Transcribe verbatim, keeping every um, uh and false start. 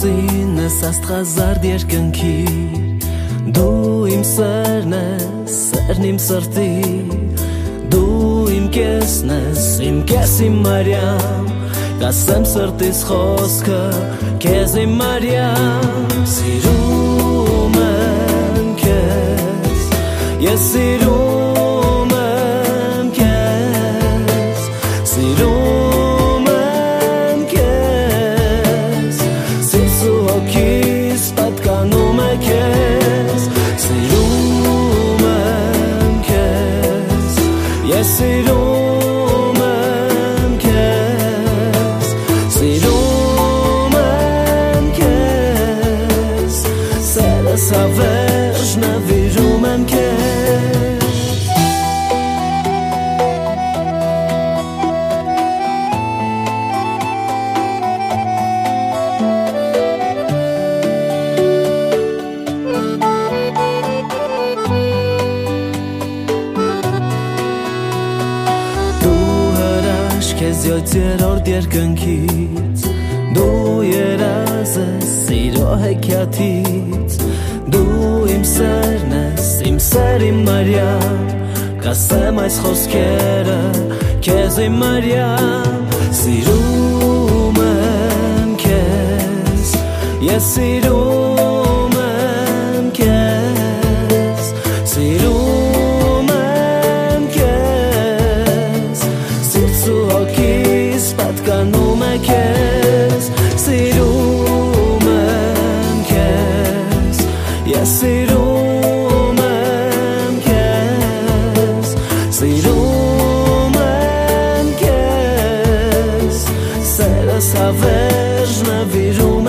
Ուսինս աստղազարդ երկնքի Դու իմ սերն ես, սերն իմ սրտի Դու իմ կեսն ես, իմ կես իմ մարյամ Կասեմ սրտիս խոսքը, կեզ իմ մարյամ Սիրում եմ կեզ, ես սիրում եմ կեզ Սիրում եմ կեզ, սիրց ու հոգիս պատկանում է կեզ Սիրում եմ կեզ, ես սիրում եմ կեզ Սիրում եմ կեզ, սերս հավերժ նվիրում եմ կեզ Քեզ յոթերորդ երկնքից Դու երազ ես սիրո հեքիաթից Դու իմ սերն ես, իմ սեր իմ մարյամ Կասեմ այս խոսքերը, քեզ իմ մարյամ Սիրում եմ քեզ, ես սիրում եմ քեզ Սիրում եմ քեզ, սիրց ու հոգիս պատկանում է քեզ Սիրում եմ քեզ, ես սիրում եմ քեզ Սիրում եմ քեզ, սերս հավերժ նվիրում